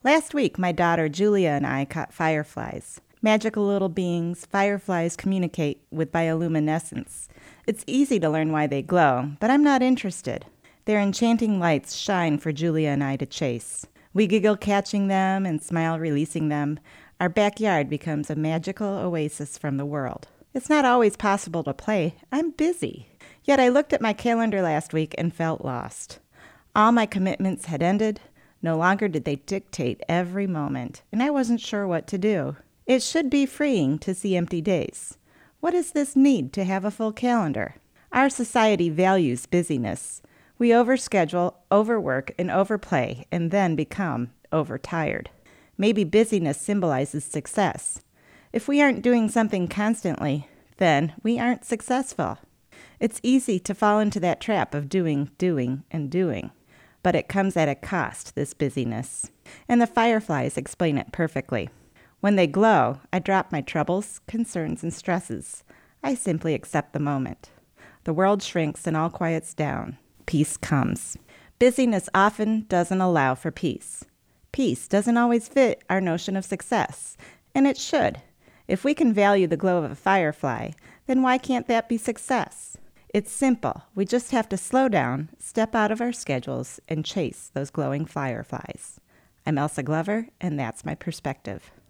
Last week, my daughter Julia and I caught fireflies. Magical little beings, fireflies communicate with bioluminescence. It's easy to learn why they glow, but I'm not interested. Their enchanting lights shine for Julia and I to chase. We giggle catching them and smile releasing them. Our backyard becomes a magical oasis from the world. It's not always possible to play. I'm busy. Yet I looked at my calendar last week and felt lost. All my commitments had ended. No longer did they dictate every moment, and I wasn't sure what to do. It should be freeing to see empty days. What is this need to have a full calendar? Our society values busyness. We overschedule, overwork, and overplay, and then become overtired. Maybe busyness symbolizes success. If we aren't doing something constantly, then we aren't successful. It's easy to fall into that trap of doing, and doing. But it comes at a cost, this busyness. And the fireflies explain it perfectly. When they glow, I drop my troubles, concerns, and stresses. I simply accept the moment. The world shrinks and all quiets down. Peace comes. Busyness often doesn't allow for peace. Peace doesn't always fit our notion of success, and it should. If we can value the glow of a firefly, then why can't that be success? It's simple. We just have to slow down, step out of our schedules, and chase those glowing fireflies. I'm Elsa Glover, and that's my perspective.